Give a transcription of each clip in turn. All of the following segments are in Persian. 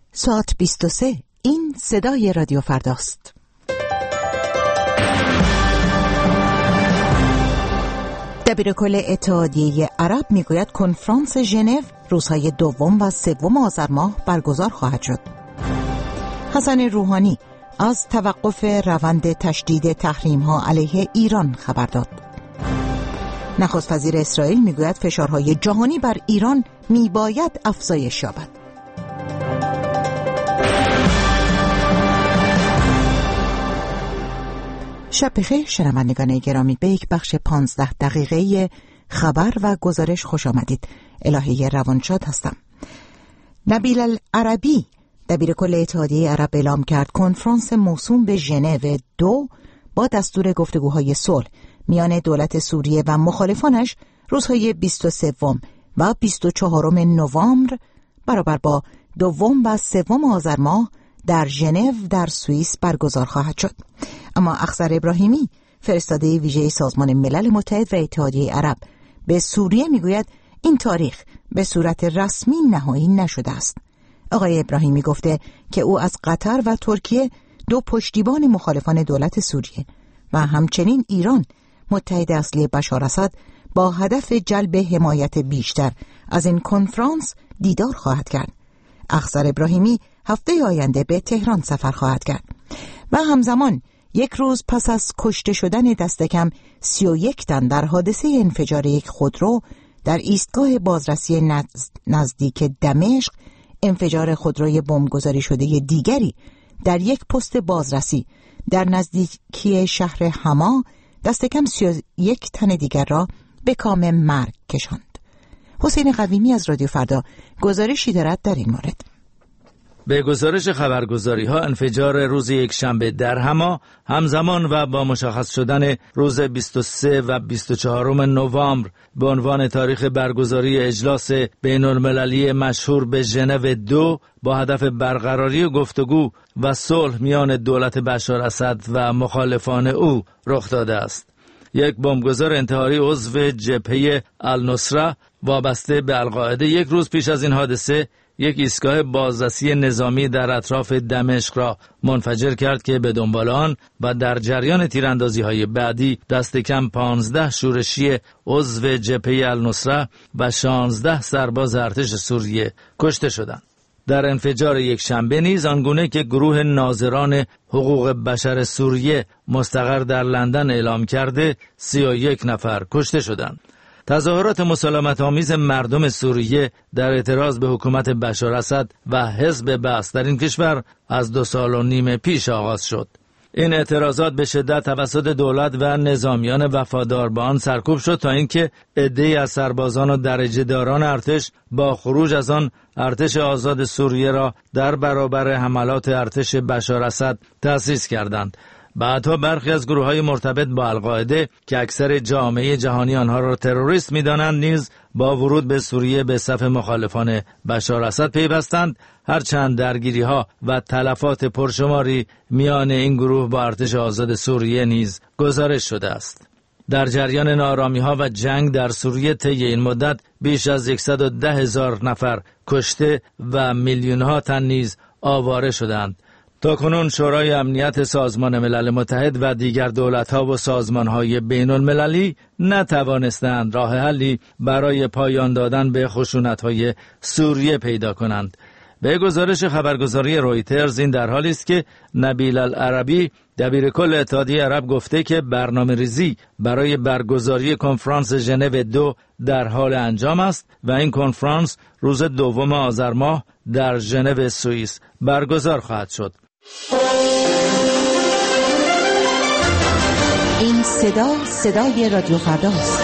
ساعت 23. این صدای رادیو فرداست. دبیرکل اتحادیه عرب میگوید کنفرانس ژنو روزهای 2 و 3 آذر ماه برگزار خواهد شد. حسن روحانی از توقف روند تشدید تحریم‌ها علیه ایران خبر داد. نخست وزیر اسرائیل میگوید فشارهای جهانی بر ایران میباید افزایش یابد. شب بخیر شنوندگان گرامی، به یک بخش 15 دقیقه خبر و گزارش خوش آمدید. الهه روانشاد هستم. نبیل العربی دبیرکل اتحادیه عرب اعلام کرد کنفرانس موسوم به ژنو 2 با دستور گفتگوهای صلح میان دولت سوریه و مخالفانش روزهای 23 و 24 نوامبر برابر با 2 و 3 آذر ماه در ژنو در سوئیس برگزار خواهد شد. اما اخضر ابراهیمی فرستاده ویژه سازمان ملل متحد و اتحادیه عرب به سوریه میگوید این تاریخ به صورت رسمی نهایی نشده است. آقای ابراهیمی گفته که او از قطر و ترکیه 2 پشتیبان مخالفان دولت سوریه و همچنین ایران متحد اصلی بشار اسد با هدف جلب حمایت بیشتر از این کنفرانس دیدار خواهد کرد. اخضر ابراهیمی هفته آینده به تهران سفر خواهد کرد و همزمان 1 روز پس از کشته شدن دست کم 31 تن در حادثه انفجار یک خودرو در ایستگاه بازرسی نزدیک دمشق، انفجار خودروی بمبگذاری شده دیگری در یک پست بازرسی در نزدیکی شهر حما دست کم 31 تن دیگر را به کام مرگ کشاند. حسین قویمی از رادیو فردا گزارشی دارد در این مورد. به گزارش خبرگزاری‌ها انفجار روز یکشنبه در حما همزمان و با مشخص شدن روز 23 و 24 نوامبر به عنوان تاریخ برگزاری اجلاس بین‌المللی مشهور به ژنو 2 با هدف برقراری گفتگو و صلح میان دولت بشار اسد و مخالفان او رخ داده است. یک بمبگذار انتحاری عضو جبهه النصره وابسته به القاعده 1 روز پیش از این حادثه یک ایستگاه بازرسی نظامی در اطراف دمشق را منفجر کرد که به دنبال آن و در جریان تیراندازی‌های بعدی دست کم 15 شورشی عضو جبهه النصره و 16 سرباز ارتش سوریه کشته شدند. در انفجار یکشنبه نیز آنگونه که گروه ناظران حقوق بشر سوریه مستقر در لندن اعلام کرده 31 نفر کشته شدند. تظاهرات مسالمت‌آمیز مردم سوریه در اعتراض به حکومت بشار اسد و حزب بعث در این کشور از 2.5 سال پیش آغاز شد. این اعتراضات به شدت توسط دولت و نظامیان وفادار به آن سرکوب شد تا اینکه عده‌ای از سربازان و درجه‌داران ارتش با خروج از آن ارتش آزاد سوریه را در برابر حملات ارتش بشار اسد تأسیس کردند. بعدها برخی از گروه‌های مرتبط با القاعده که اکثر جامعه جهانی آنها را تروریست می‌دانند نیز با ورود به سوریه به صف مخالفان بشار اسد پیوستند، هرچند درگیری‌ها و تلفات پرشماری میان این گروه با ارتش آزاد سوریه نیز گزارش شده است. در جریان ناآرامی‌ها و جنگ در سوریه طی این مدت بیش از 110,000 نفر کشته و میلیون‌ها تن نیز آواره شدند. تاکنون شورای امنیت سازمان ملل متحد و دیگر دولت‌ها و سازمان‌های بین‌المللی نتوانستند راه حلی برای پایان دادن به خشونت‌های سوریه پیدا کنند. به گزارش خبرگزاری رویترز این در حالی است که نبیل العربی دبیرکل اتحادیه عرب گفته که برنامه‌ریزی برای برگزاری کنفرانس ژنو 2 در حال انجام است و این کنفرانس روز 2 آذر ماه در ژنو سوئیس برگزار خواهد شد. این صدای رادیو فرداست.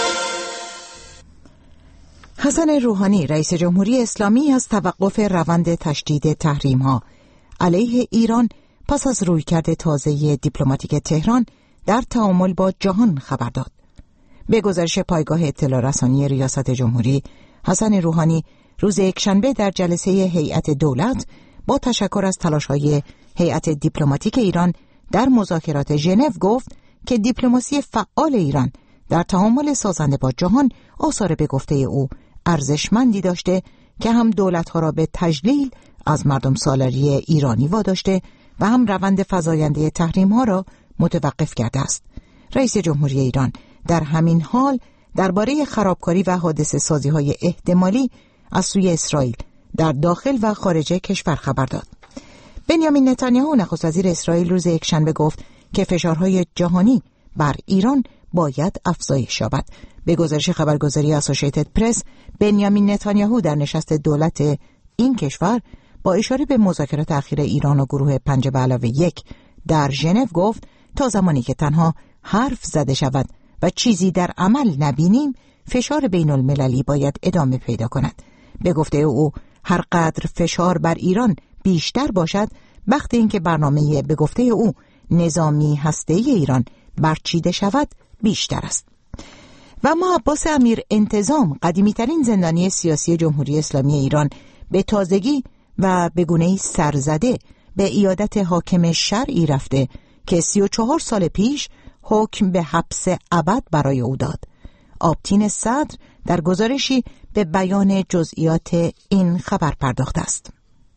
حسن روحانی رئیس جمهوری اسلامی از توقف روند تشدید تحریم‌ها علیه ایران پس از رویکرد تازه دیپلماتیک تهران در تعامل با جهان خبر داد. به گزارش پایگاه اطلاع رسانی ریاست جمهوری، حسن روحانی روز یکشنبه در جلسه هیئت دولت با تشکر از تلاش‌های هیئت دیپلماتیک ایران در مذاکرات ژنو گفت که دیپلماسی فعال ایران در تعامل سازنده با جهان آثار به گفته او ارزشمندی داشته که هم دولت‌ها را به تجلیل از مردم سالاری ایرانی واداشته و هم روند فزاینده تحریم‌ها را متوقف کرده است. رئیس جمهوری ایران در همین حال درباره خرابکاری و حادثه سازی‌های احتمالی از سوی اسرائیل در داخل و خارج کشور خبر داد. بنیامین نتانیاهو نخست وزیر اسرائیل روز یکشنبه گفت که فشارهای جهانی بر ایران باید افزایش یابد. به گزارش خبرگزاری اسوسییتد پرس، بنیامین نتانیاهو در نشست دولت این کشور با اشاره به مذاکرات اخیر ایران و گروه 5+1 در ژنو گفت تا زمانی که تنها حرف زده شود و چیزی در عمل نبینیم، فشار بین المللی باید ادامه پیدا کند. به گفته او هر قدر فشار بر ایران بیشتر باشد، وقتی اینکه برنامه به گفته او نظامی هسته‌ای ایران برچیده شود بیشتر است. و اما عباس امیر انتظام، قدیمی‌ترین زندانی سیاسی جمهوری اسلامی ایران، به تازگی و به گونه‌ای سرزده به عیادت حاکم شرعی رفته که 34 سال پیش حکم به حبس ابد برای او داد. آبتین صدر در گزارشی به بیان جزئیات این خبر پرداخته است.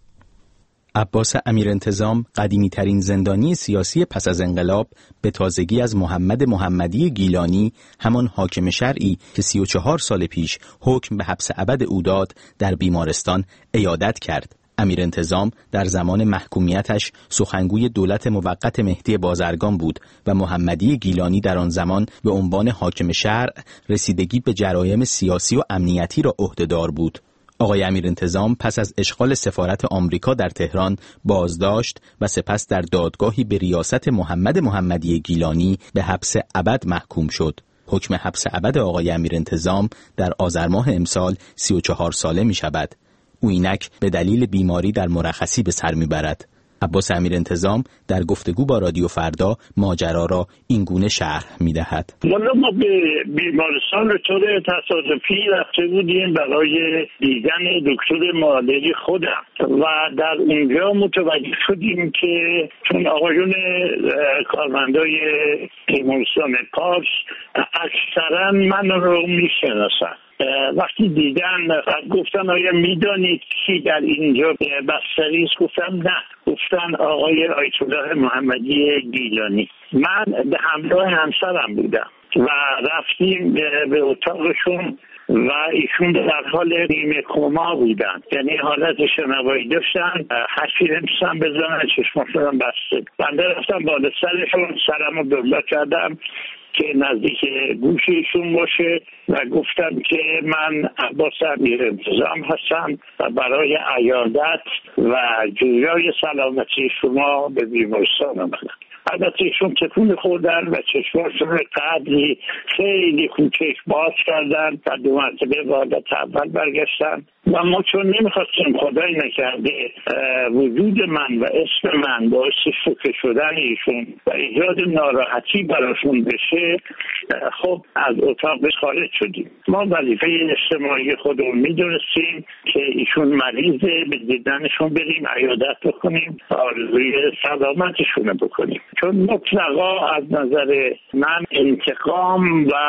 عباس امیر انتظام، قدیمی‌ترین زندانی سیاسی پس از انقلاب، به تازگی از محمد محمدی گیلانی، همان حاکم شرعی که 34 سال پیش حکم به حبس ابد او داد، در بیمارستان عیادت کرد. امیر انتظام در زمان محکومیتش سخنگوی دولت موقت مهدی بازرگان بود و محمدی گیلانی در آن زمان به عنوان حاکم شرع رسیدگی به جرایم سیاسی و امنیتی را عهده‌دار بود. آقای امیر انتظام پس از اشغال سفارت آمریکا در تهران بازداشت و سپس در دادگاهی به ریاست محمد محمدی گیلانی به حبس ابد محکوم شد. حکم حبس ابد آقای امیر انتظام در آذر ماه امسال 34 ساله می شود. او اینک به دلیل بیماری در مرخصی به سر میبرد. عباس امیر انتظام در گفتگو با رادیو فردا ماجرا را این گونه شرح میدهد. ما به بیمارستان به طور تصادفی رفته بودیم برای دیدن دکتر معالجی خودم و در اونجا متوجه شدیم که چون آقایون کارمندای بیمارستان پارس اکثرا من رو میشناسن، وقتی دیدن گفتن آیا میدانید کی در اینجا بستری است؟ گفتم نه. گفتن آقای آیت الله محمدی گیلانی. من به همراه همسرم بودم و رفتیم به اتاقشون و ایشون در حال نیمه کما بودن، یعنی حالت شنوایی داشتن، حرفی نمی‌تونن بزنن، چشماشون بسته. بنده رفتم بالا سرشون، سرمو بلند کردم که نزدیک گوششون باشه و گفتم که من عباس امیر انتظام هستم و برای عیادت و جویای سلامتی شما به بیمارستان آمدم. البته ایشون تکون خوردن و چشماشون قدری خیلی کوچک باز کردن و 2 مرتبه به حالت اول برگشتن و ما چون نمیخواستیم خدای نکرده وجود من و اسم من باعث شوکه شدن ایشون و ایجاد ناراحتی براشون بشه، خب از اتاق خارج شدیم. ما وظیفه اجتماعی خودمون میدونستیم که ایشون مریضه، به دیدنشون بریم، عیادت بکنیم، آرزوی سلامتشون بکنیم. چون مطلقا از نظر من انتقام و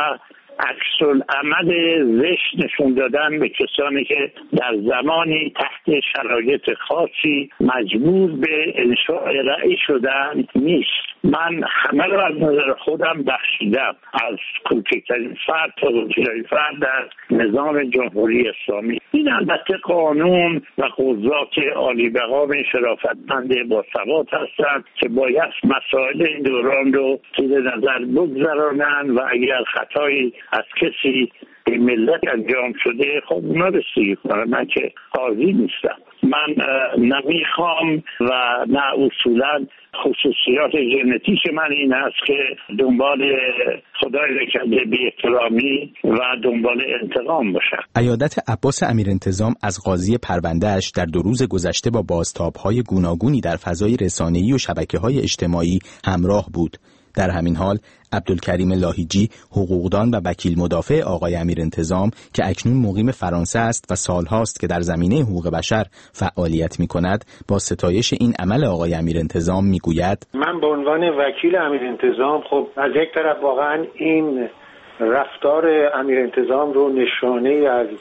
عکس‌العمل زشت نشون دادن به کسانی که در زمانی تحت شرایط خاصی مجبور به انشاء رأی شدن نیست. من همه رو از نظر خودم بخشیدم، از کوچکترین فرد تا بزرگترین فرد در نظام جمهوری اسلامی. این البته قانون و قضات عالی مقام شرافتمند با سواد هستند که باید مسائل این دوران رو زیر نظر بگذرانند و اگر خطایی از کسی به ملت انجام شده خب اونا رسیدگی کنم. من که قاضی نیستم. من نمیخوام و نه اصولا خصوصیات ژنتیک من این است که دنبال خدای نکرده بی احترامی و دنبال انتقام باشم. عیادت عباس امیر انتظام از قاضی پرونده‌اش در 2 روز گذشته با بازتاب‌های گوناگونی در فضای رسانه‌ای و شبکه‌های اجتماعی همراه بود. در همین حال عبدالکریم لاهیجی، حقوقدان و وکیل مدافع آقای امیر انتظام که اکنون مقیم فرانسه است و سالهاست که در زمینه حقوق بشر فعالیت می‌کند، با ستایش این عمل آقای امیر انتظام میگوید: من به عنوان وکیل امیر انتظام خب از یک طرف واقعا این رفتار امیر انتظام رو نشانه از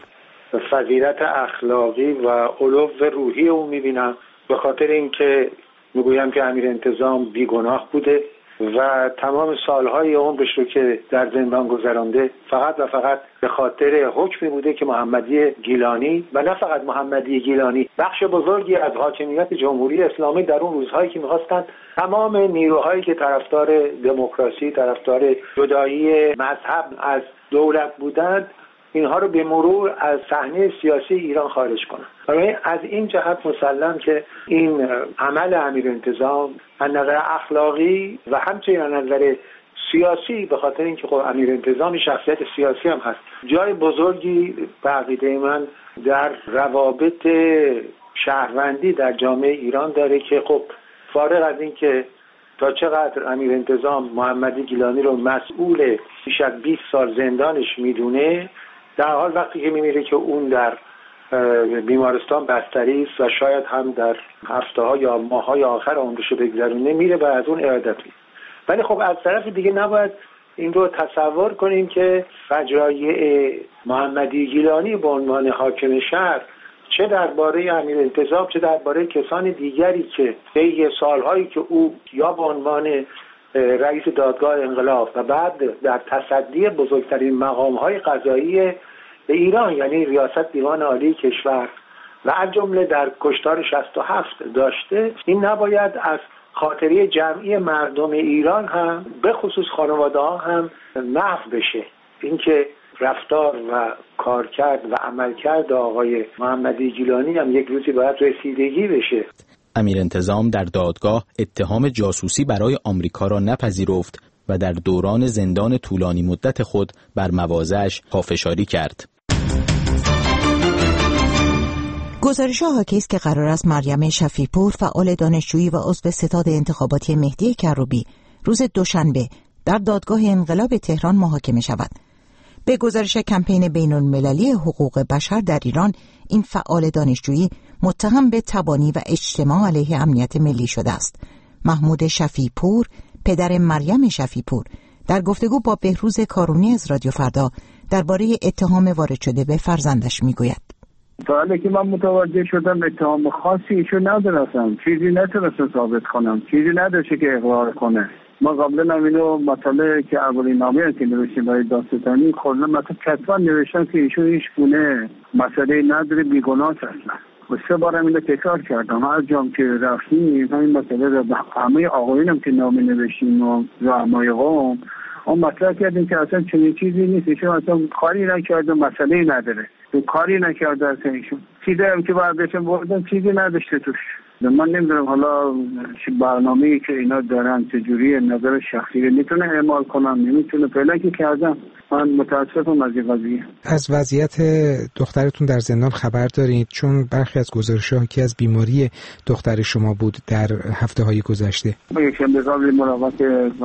فضیلت اخلاقی و علو روحی او میبینم، به خاطر اینکه میگویم که امیر انتظام بیگناه بوده و تمام سالهای عمرش رو که در زندان گذرانده فقط و فقط به خاطر حکمی بوده که محمدی گیلانی و نه فقط محمدی گیلانی، بخش بزرگی از حاکمیت جمهوری اسلامی در اون روزهایی که می‌خواستند تمام نیروهایی که طرفدار دموکراسی، طرفدار جدایی مذهب از دولت بودند، اینها رو به مرور از صحنه سیاسی ایران خارج کنند. برای از این جهت مسلم که این عمل امیر انتظام از نظر اخلاقی و همچنین از نظر سیاسی، به خاطر اینکه خب امیر انتظام شخصیت سیاسی هم هست، جای بزرگی به عقیده من در روابط شهروندی در جامعه ایران داره که خب فارغ از این که تا چقدر امیر انتظام محمدی گیلانی رو مسئول بیش از 20 سال زندانش میدونه، در حال وقتی که می‌بینه که اون در بیمارستان بستری است و شاید هم در هفته‌ها یا ماه‌های آخر عمرش رو بگذرونه، میره و از اون ارادت می‌کنه. ولی خب از طرف دیگه نباید این رو تصور کنیم که فجایع محمدی گیلانی به عنوان حاکم شهر، چه درباره امیر انتظام چه درباره کسان دیگری که طی سال‌هایی که او یا به عنوان رئیس دادگاه انقلاب و بعد در تصدی بزرگترین مقام‌های قضایی ایران یعنی ریاست دیوان عالی کشور و از جمله در کشتار 67 داشته، این نباید از خاطره جمعی مردم ایران هم به خصوص خانواده‌ها هم محو بشه. اینکه رفتار و کارکرد و عملکرد آقای محمدی گیلانی هم یک روزی باید رسیدگی بشه. امیر انتظام در دادگاه اتهام جاسوسی برای آمریکا را نپذیرفت و در دوران زندان طولانی مدت خود بر مواضعش پافشاری کرد. گزارش حاکی است که قرار است مریم شفیع‌پور، فعال دانشجویی و عضو ستاد انتخاباتی مهدی کروبی، روز دوشنبه در دادگاه انقلاب تهران محاکمه شود. به گزارش کمپین بین‌المللی حقوق بشر در ایران، این فعال دانشجویی متهم به تبانی و اجتماع علیه امنیت ملی شده است. محمود شفیع‌پور، پدر مریم شفیع‌پور، در گفتگو با بهروز کارونی از رادیو فردا درباره اتهام وارد شده به فرزندش میگوید: تا حالا که من متوجه شدم اتهام خاصی ایشون ندارستم، چیزی نتونستم ثابت کنم، چیزی نداشته که اقرار کنه. ما قبلا هم اینو مطالعه که اولین نامه که نوشتیم برای دادستانی کلا مثلا کتبا نوشتن که ایشون هیچ گونه مسئله نداره، بیگناه اصلا. و 3 بارم اینو تکرار کردم. هر جام که رفتیم همین مسئله رو به همه آقایونم که نامه نوشتیم و رؤسای قوم اون مطرح کردیم که اصلا چنین چیزی نیست، ایشون اصلا کاری نکرده، مسئله نداره، کاری نکرده اصلا ایشون. چیزی هم که برداشتم بردم چیزی نداشته توش. من نمیدونم حالا برنامه‌ای که اینا دارن چجوریه، نظر شخصی میتونه اعمال کنم نمیتونه، فعلا که کردم. من متاسفم از این قضیه. از وضعیت دخترتون در زندان خبر دارید؟ چون برخی از گزارش‌ها که از بیماری دختر شما بود در هفته‌های گذشته. ما یکشنبه قبل ملاقات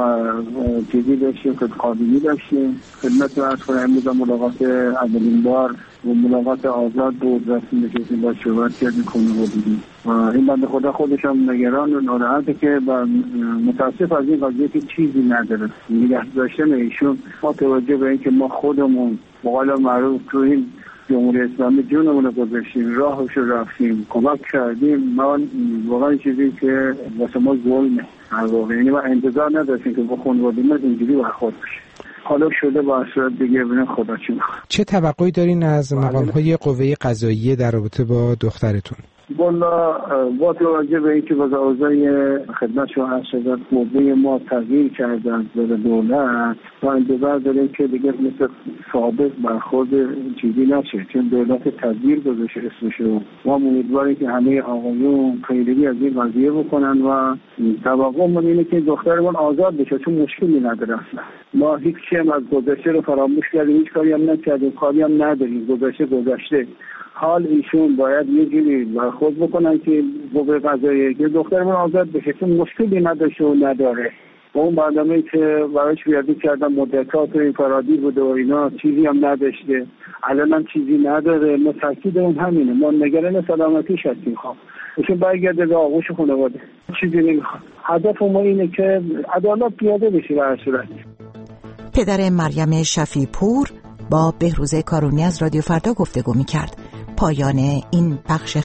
جدی داشتیم، قابلی داشتیم. خدمت عرض کنم امروز ملاقات اولین بار و ملاقات آزاد بود، رفتیم نشستیم با صحبت کردیم خانوادگی. این بنده خدا خودش هم نگران و ناراحته که متاسف از این قضیه که چیزی نداره. نگه داشتن ایشون با توجه به اینکه ما خودمون به قول معروف تو این جمهوری اسلامی جونمون رو گذاشتیم، راهش رو رفتیم، کمک کردیم. ما واقعا چیزی که واسه ما ظلمه. یعنی ما انتظار نداشتیم که با خانوادگیمون اینجوری برخورد بشه. حالا شده با صورت دیگه ببینم خدا چی می‌خواد. چه توقعی دارین از مقام‌های قوه قضاییه در رابطه با دخترتون؟ والا با توجه به اینکه وضع اوضاع خدمت شما عرض شد قوه ما تغییر کرده از دولت و انتظار داریم که دیگه مثل سابق برخورد چیزی نشه، چون دولت تدبیر گذاشته اسمشو. ما امیدواریم که همه آقایون پیروی از این قضیه بکنن و توقعمون اینه که دخترمون آزاد بشه، چون مشکلی نداره اصلا. ما هیچ چیزی از گذشته رو فراموش کردیم، هیچ کاری هم نکردیم، کاری هم نداریم، گذشته. حال ایشون باید یه جوری برخورد بکنن که قوه قضاییه که دخترمون آزاد بشه، چون مشکلی نداشته و نداره. و اون برنامه‌ای که براش پیاده کردن مدتات انفرادی بوده و اینا، چیزی هم نداشته، الان هم چیزی نداره. ما تاکیدمون همینه، ما نگران سلامتیش هستیم. ایشون برگرده به آغوش خانواده، چیزی نمیخواد. هدف ما اینه که عدالت پیاده بشه. در صورت پدر مریم شفیع‌پور با بهروز کارونی از رادیو فردا گفتگو می‌کرد. پایان این بخش